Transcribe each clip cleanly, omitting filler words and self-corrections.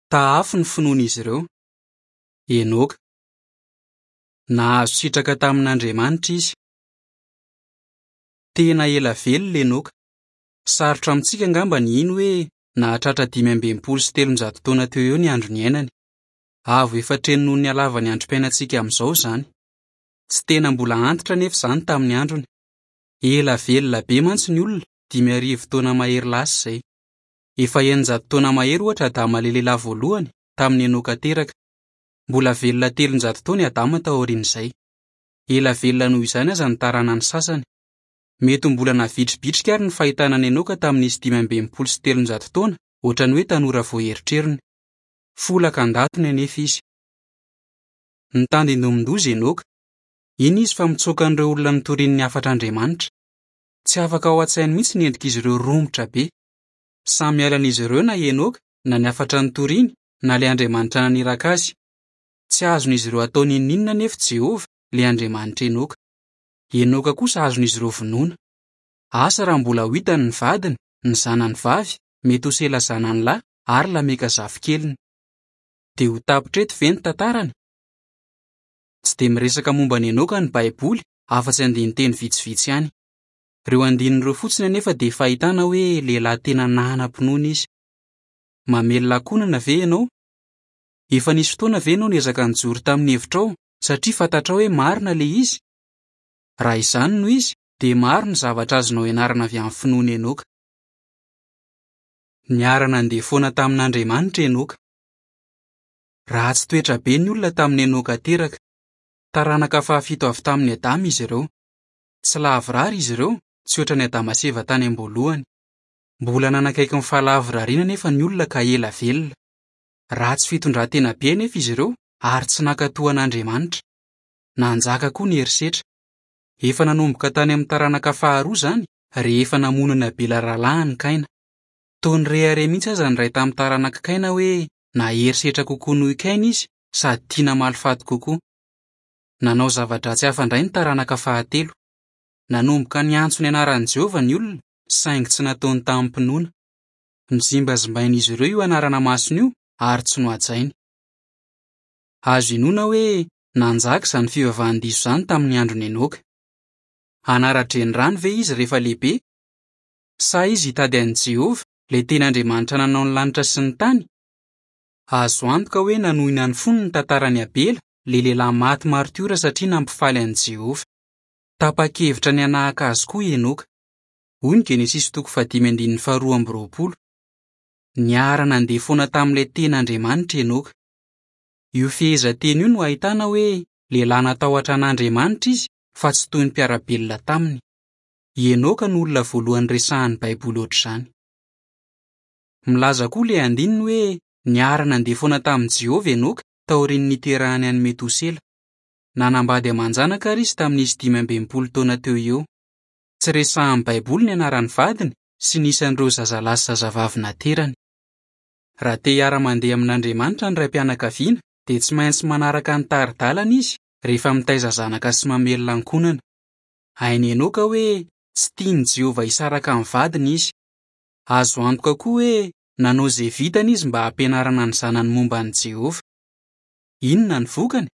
Taafy ny finoan'izy ireo. Enoka. Nahazo sitraka tamin'Andriamanitra izy. Tena ela velona Enoka. Sarotra amintsika angamba ny ino hoe nahatratra 523 taona teo eo ny andro niainany. Avo efatreno noho ny halava ny androm-piainantsika amin'izao izany. Tsy tena mbola antitra nefa izany tamin'ny androny. Ela velona be mantsy ny olona 5,000 taona mahery lasa izay. Efa 900 taona mahery ohatra Adama lehilahy voalohany tamin'ny Enoka teraka. Mbola velona 300 taona Adama taorian'izay. Ela velona noho izany aza ny tarana ny sasany. Mety mbola navitribitrika ary ny fahitana ny Enoka tamin'izy 520 sy 300 taona, ohatrany hoe tanora vao eritreriny. Folaka an-datony anefa izy. Nitady indomindoza Enoka. Iny izy fa mitsoaka an'ireo olona nitorian'ny afatr'Andriamanitra. Tsy afaka ao an-tsainy mihitsy ny endrik'izy ireo romotra be. Samy mialan'izy ireo na Enoka, na ny afatra nitoriany, na le Andriamanitra naniraka azy. Tsy azon'izy ireo atao ninona nefa Jehova, le Andriamanitra Enoka. Enoka kosa azon'izy ireo vonoina. Asa raha mbola ho hitany ny vadiny, ny zanany vavy, Metusela zanany lahy, ary Lameka zafikeliny. Dia ho tapitreto ve ny tantarany? Tsy dia miresaka momba ny Enoka ny Baiboly, afa-tsy andiniteny vitsivitsy ihany. Ireo andinin'ireo fotsiny anefa dia fahitana hoe lehilahy tena nanam-pinoana izy. Mamelona konana ve ianao? Efa nisy fotoana ve ianao niezaka nijoro tamin'ny hevitrao satria fantatrao hoe marina le izy? Raha izany no izy, dia maro ny zavatra azonao ianarana avy amin'ny finoana Enoka. Niarana andeha foana tamin'Andriamanitra Enoka. Ratsy toetra be ny olona tamin'ny Enoka teraka. Taranaka fahafito avy tamin'ny Adama izy ireo. Tsy lavorary izy ireo, tsy ohatran'ny Adama sy Eva tany am-boalohany. Mbola nanakaiky ny fahalavorariana nefa ny olona ka ela velona. Ratsy fitondran-tena be nefa izy ireo, ary tsy nankatoan'Andriamanitra. Nanjaka koa ny herisetra. Efa nanomboka tany amin'ny taranaka faharoa izany, rehefa namonana Abela rahalahy ny Kaina. Toy ny rehare mihitsy aza ny ray tamin'ny taranaka Kaina hoe na herisetra kokoa noho i Kaina izy, sady tiana malifaty kokoa. Nanao zavatra tsy hafa indray ny taranaka fahatelo. Nanomboka niantso ny anaran'i Jehova ny olona, saingy tsy nataony tampinoana. Nizimbazimbain'izy ireo io anarana masina io, ary tsy nohajainy. Azo inoana hoe nanjaka izany fivavahan-diso izany tamin'ny andron'ny Enoka. Anara-dreny rano ve izy rehefa lehibe? Sa izy hitady an'i Jehova, le tena Andriamanitra nanao ny lanitra sy ny tany? Azo antoka hoe nanohina ny fony ny tantaran'i Abela, le lehilahy maty martiora satria nampifaly an'i Jehova. Tapa-kevitra ny hanahaka azy koa Enoka. Hoy ny Genesis 5:22. Niarana andeha foana tamin'ilay tena Andriamanitra Enoka. Io fehezanteny io no ahitana hoe lehilahy natahotra an'Andriamanitra izy, fa tsy toy ny mpiara-belona taminy. Enoka no olona voalohany resahan'ny Baiboly ohatr'izany. Milaza koa ilay andininy hoe niarana andeha foana tamin'i Jehova Enoka taorian'ny niterahany an'i Metusela. Nanambady aman-janaka ary izy tamin'izy 520 taona teo eo. Tsy resahan'ny Baiboly ny anaran'ny vadiny sy nisan'ireo zazalahy sy zazavavy naterany. Raha te hiara-mandeha amin'Andriamanitra ny raim-pianakaviana, dia tsy maintsy manaraka ny tari-dalana izy rehefa mitaiza zanaka sy mamelona ankonana. Hainy Enoka hoe tsy tiany Jehova hisaraka amin'ny vadiny izy. Azo antoka koa hoe nanao izay vitany izy mba hampianarana ny zanany momba an'i Jehova. Inona ny vokany?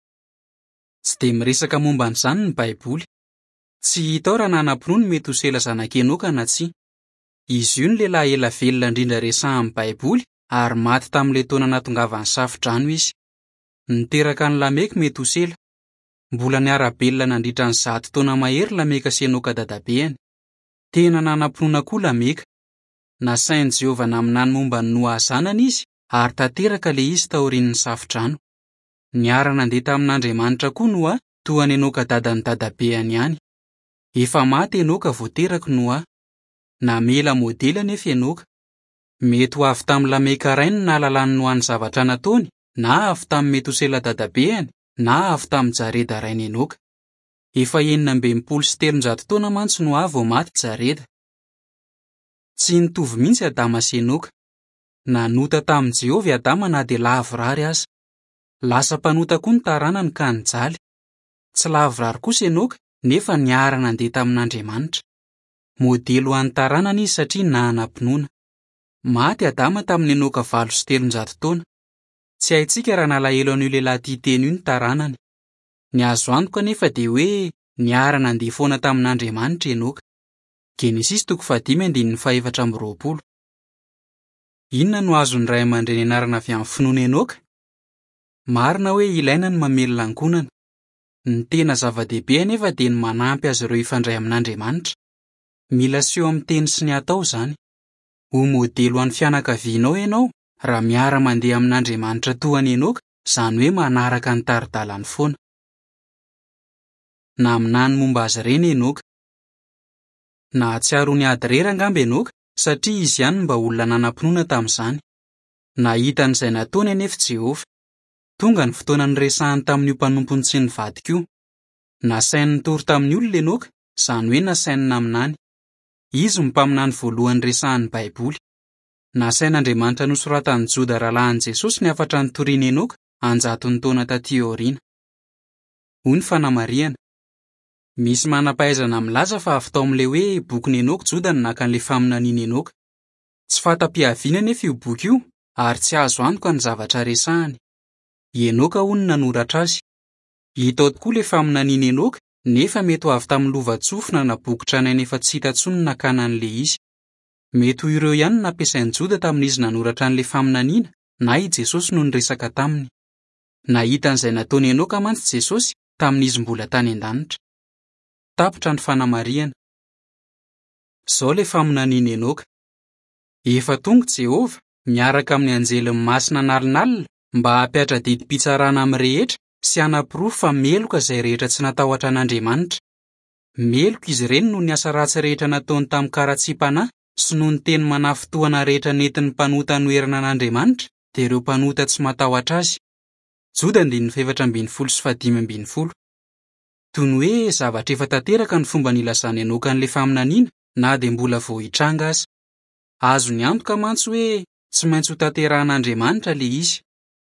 Tsy dia miresaka momba an'izany ny Baiboly. Tsy hita ao raha nanam-pinoana Metusela zanak'i Enoka na tsia. Izy io ny lehilahy ela velona indrindra resahan'ny Baiboly ary maty tamin'ilay taona natongavany safi-drano izy. Niteraka ny Lameka Metusela. Mbola niara-belona nandritra ny 100 taona mahery Lameka sy Enoka dadabeany. Tena nanam-pinoana koa Lameka. Nasain'i Jehova naminany momba ny Noa zanany izy ary tanteraka le izy taorian'ny safi-drano. Niara nandeha tamin'Andriamanitra koa Noa, toa ny Enoka dadan'ny dadabeany ihany. Efa maty Enoka vao teraka Noa. Namela modely anefa Enoka. Mety ho avy tamin'ny Lameka rainy na lalany Noa ny zavatra nataony, na avy tamin'ny Metusela dadabeany, na avy tamin'ny Jareda rainy Enoka. Efa 920 sy 300 taona mantsy Noa vao maty Jareda. Tsy nitovy mihitsy Adama sy Enoka. Nanota tamin'i Jehova i Adama na dia lavorary aza. Lasa mpanota koa ny taranany ka nijaly. Tsy lavorary kosa Enoka, nefa niara nandeha tamin'Andriamanitra. Modely ho an'ny taranany izy satria nanam-pinoana. Maty Adama tamin'ny Enoka 800 taona. Tsy haintsika raha nalahelo an'io lehilahy ity teny io ny taranany. Ny azo antoka anefa dia hoe niara nandeha foana tamin'Andriamanitra Enoka. Genesis 5:7-20. Inona no azon'ny ray aman-dreny anarana avy amin'ny finoana Enoka? Marina hoe ilaina ny mamely lankonana. Ny tena zava-dehibe anefa dia ny manampy azy ireo ifandray amin'Andriamanitra. Mila seho amin'ny teny sy ny atao izany. Ho modelo an'ny fianakavianao ianao raha miara mandeha amin'Andriamanitra toa ny Enoka, izany hoe manaraka ny tari-dalany foana. Naminany momba azy ireny Enoka. Nahatsiaro ny ady irery angamba Enoka satria izy ihany mba olona nanam-pinoana tamin'izany. Nahita an'izay nataony anefa Jehova. Tonga ny fotoana niresahany tamin'io mpanompony tsy nivadika io. Nasainy nitory tamin'ny olona Enoka, izany hoe nasainy naminany. Izy mpaminany voalohany resahan'ny Baiboly. Nasain'Andriamanitra nosoratan'i Joda rahalahin'i Jesosy ny afatra nitoriany Enoka 100 taona taty aoriana. Hoy fanamariana. Misy manam-pahaizana milaza fa avy tao amin'ilay hoe bokin'i Enoka Joda no naka an'ilay faminaniana Enoka. Tsy fatam-piaviana anefa io boky io ary tsy azo antoka ny zavatra resahany. Enoka hono nanoratra azy. Hita ao tokoa ilay faminaniana Enoka nefa mety ho avy tamin'ny lova-tsofina na boky tranainy efa tsy hita intsony ny nakana an'ilay izy. Mety ho ireo ihany no nampiasain'i Joda tamin'izy nanoratra an'ilay faminaniana na i Jesosy no niresaka taminy. Nahita an'izay nataony Enoka mantsy Jesosy tamin'izy mbola tany an-danitra. Tapitra ny fanamariana. Izao ilay faminaniana Enoka. Efa tonga Jehova miaraka amin'ny anjeliny masina nalinalina mba hampiatra didim-pitsarana amin'ny rehetra sy hanapirofo fa meloka izay rehetra tsy natahotra an'Andriamanitra. Meloka izy ireny noho ny asa ratsy rehetra nataony tamin'ny karatsy-panahy sy noho ny teny manafitoana rehetra nentin'ny mpanota noerina an'Andriamanitra dia ireo mpanota tsy matahotra azy. Joda 4:15-15. Toy ny hoe zavatra efa tanteraka ny fomba nilazany Enoka an'ilay faminaniana na dia mbola vao hitranga aza. Azo ny antoka mantsy hoe tsy maintsy ho tanterahan'Andriamanitra ilay izy.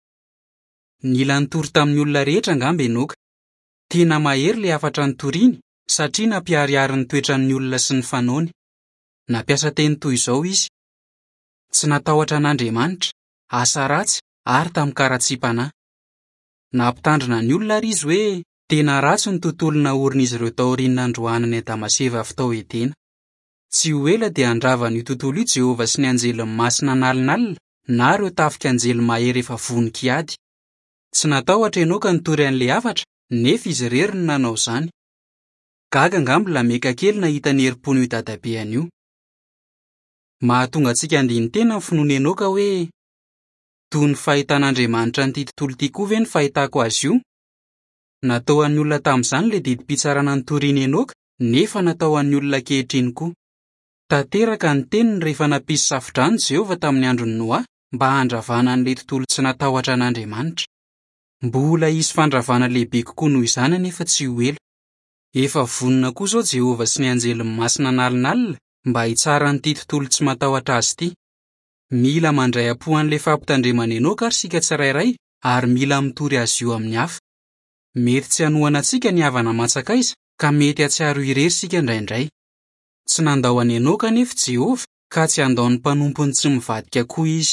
Nila nitory tamin'ny olona rehetra angamba Enoka. Tena mahery ilay afatra nitoriany satria nampiharihary ny toetran'ny olona sy ny fanaony. Nampiasa teny toy izao izy. Tsy natahotra an'Andriamanitra, asa ratsy ary tamin'ny karatsy-panahy. Nampitandrina ny olona ary izy hoe tena ratsy ny tontolo naorin'izy ireo taorian'ny androanany Adamaseva avy tao Edena. Tsy ho ela dia handrava n'io tontolo io Jehova sy ny anjeliny masina nalinalina na ireo tafika anjely mahery efa vonika ady. Tsy natahotra Enoka nitory an'ilay afatra nefa izy irery no nanao izany. Gaga angamba lameka kely nahita ny herim-pon'io dadabeany io. Mahatonga antsika andiny tena ny finoana Enoka hoe toy ny fahitan'Andriamanitra n'ity tontolo ity koa ve ny fahitako azy io? Natao an'ny olona tamin'izany ilay didim-pitsarana nitoriany Enoka nefa natao an'ny olona ankehitriny koa. Tanteraka ny teniny rehefa nampisy safodrano Jehova tamin'ny andron'ny Noa mba handravana an'ilay tontolo tsy natahotra an'Andriamanitra. Mbola hisy fandravana lehibe kokoa noho izany anefa tsy ho ela. Efa vonona koa izao Jehova sy ny anjeliny masina nalinalina mba hitsara n'ity tontolo tsy matahotra azy ity. Mila mandray am-po an'ilay fampitandremana Enoka ary sika tsirairay ary mila mitory azy io amin'ny hafa. Mety tsy hanohana antsika ny havana matsakaiza ka mety hatsiaro irery sika indraindray. Tsy nandao an'i Enoka anefa Jehova ka tsy handao ny mpanompony tsy mivadika koa izy.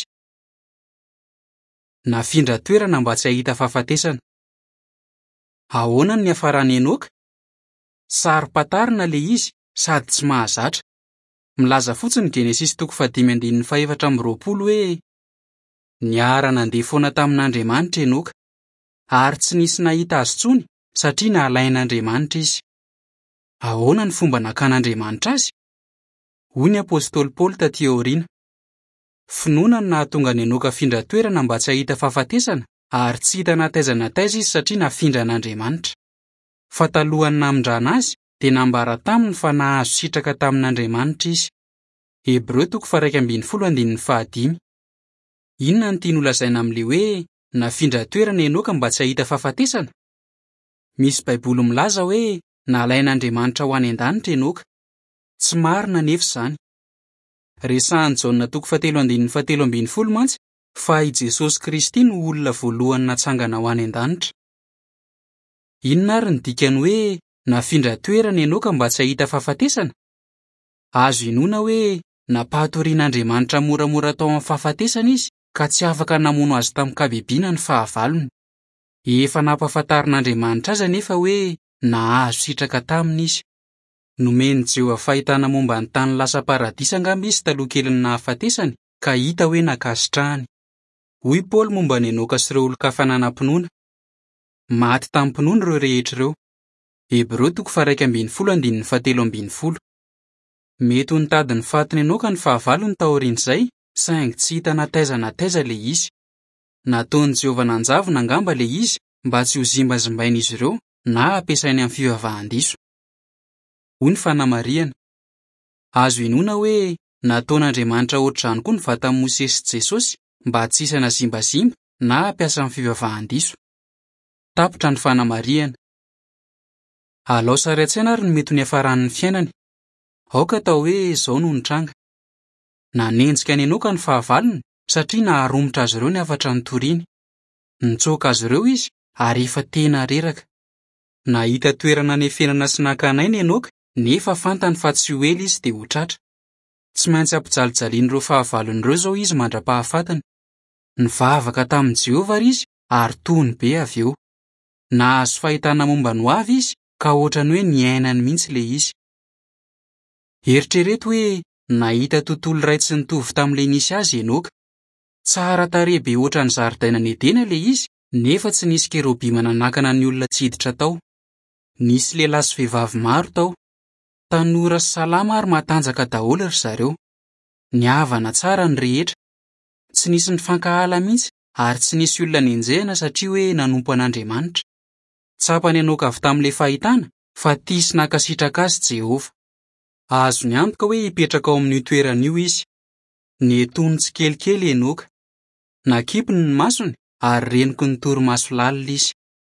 Nafindra toerana mba tsy hahita fahafatesana. Ahoana ny hafaran'i Enoka? Saro-patarina ilay izy sady tsy mahazatra. Milaza fotsiny Genesis 5:17 hoe niara nandeha foana tamin'Andriamanitra Enoka ary tsy nisy nahita azy tsony satria nahalain'Andriamanitra izy. Ahoana ny fomba nakan'Andriamanitra azy? Hoy ny apôstôly Paoly taty aoriana. Finoana no nahatonga ny Enoka afindra toerana mba tsy hahita fahafatesana ary tsy hita nataiza nataiza izy satria nafindra an'Andriamanitra. Fa talohany namindrana azy dia nambara taminy fa nahazo sitraka tamin'Andriamanitra izy. Hebreo 2:15. Inona no tiany holazaina amin'ilay hoe nafindra toerana Enoka mba tsy hahita fahafatesana? Misy Baiboly milaza hoe nalain'Andriamanitra ho any an-danitra Enoka. Tsy marina nefa izany. Resahan'i Jaona 7:17 mantsy fa i Jesosy Kristy no olona voalohany natsangana ho any an-danitra. Inona ary ny dikany hoe nafindra toerana Enoka mba tsy hahita fahafatesana? Azo inoana hoe napatorian'Andriamanitra moramora tao amin'ny fahafatesana izy ka tsy afaka namono azy tamin'ny kabebiana ny fahavalony. Efa nampahafantarin'Andriamanitra azy anefa hoe nahazo sitraka taminy izy. Nomeny Jehovah fahitana momba ny tany lasa paradisa angamba izy taloha kely ny nahafatesany ka hita hoe nakasitrahany. Hoy Paoly momba ny Enoka sy ireo olon-kafa nanam-pinoana. Maty tamin'ny mpinoana ireo rehetra ireo. Hebreo 1:17. Mety ho nitady ny fatiny Enoka ny fahavalony taorian'izay saingy tsy hita nataiza le izy. Nataon'i Jehovah nanjavona angamba le izy mba tsy ho zimbazimbain'izy ireo na ampiasainy amin'ny fivavahan-diso. Hoy ny fanamariana. Azo inoana hoe nataon'Andriamanitra ohatr'izany koa ny vatan'i Mosesy sy Jesosy mba tsy hisy zimbazimba na ampiasa amin'ny fivavahan-diso. Tapitra ny fanamariana. Alao sary an-tsaina ary ny mety ho niafaran'ny fiainany. Aoka atao hoe izao no nitranga. Nanenjika ny Enoka ny fahavalony satria naharomotra azy ireo ny afatra nitoriany. Nitsoaka azy ireo izy ary efa tena reraka. Nahita toerana nefenana sy nankanainy ny Enoka nefa fantany fa tsy ho ela izy dia ho tratra. Tsy maintsy ampijalijaliany ireo fahavalony ireo izao izy mandra-pahafatany. Nivavaka tamin'i Jehovah izy ary tony be avy eo. Nahazo fahitana momba ny ho avy izy ka ohatrany hoe niainany mihitsy le izy. Eritrereto hoe nahita tontolo iray tsy nitovy tamin'ilay nisy azy Enoka. Tsara tarehy be ohatran'ny zaridaina ny Edena le izy nefa tsy nisy kerobi mananakana ny olona tsy hiditra tao. Nisy lehilahy sy vehivavy maro tao. Tanora sy salama ary matanjaka daholo ry zareo. Niavana tsara ny rehetra. Tsy nisy nifankahala mihitsy ary tsy nisy olona nenjehana satria hoe nanompo an'Andriamanitra. Tsapany Enoka avy tamin'ilay fahitana fa tia sy nankasitraka azy Jehovah. Azo ny antoka hoe hipetraka ao amin'io toerana io izy. Nihetony tsikelikely Enoka. Nakipony ny masony ary reniky ny torimaso lalina izy.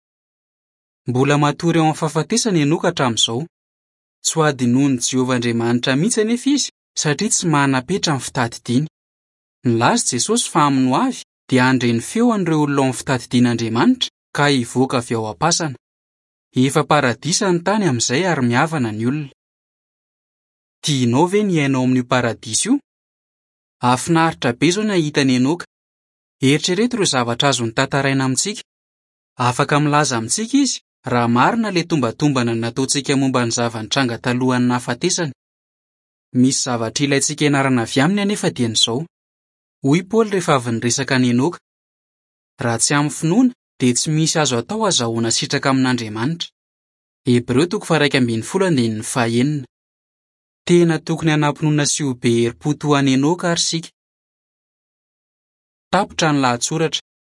Mbola matory ao amin'ny fahafatesana Enoka hatramin'izao. Tsy ho adinoin'i Jehovah Andriamanitra mihitsy anefa izy satria tsy manana-petra amin'ny fitadidiany. Nilaza Jesosy fa amin'ny ho avy dia handre ny feo an'ireo olona ao amin'ny fitadidian'Andriamanitra ka hivoaka avy ao am-pasana. Efa paradisa ny tany amin'izay ary mihavana ny olona. Tianao ve ny iainao amin'io paradisa io? Afinaritra be izao nahita ny Enoka. Eritrereto ireo zavatra azony tantaraina amintsika. Afaka milaza amintsika izy raha marina le tombatombana nataontsika momba ny zava-nitranga talohan'ny nahafatesany. Misy zavatra ilaintsika ianarana avy aminy anefa dia izao. Hoy Paoly rehefa avy niresaka ny Enoka. Raha tsy amin'ny finoana dia tsy misy azo atao azahoana sitraka amin'Andriamanitra. Hebreo 1:19. Tena tokony hanampinoana sy ho be herim-po toa an'i Enoka ary sika. Tapitra ny lahatsoratra.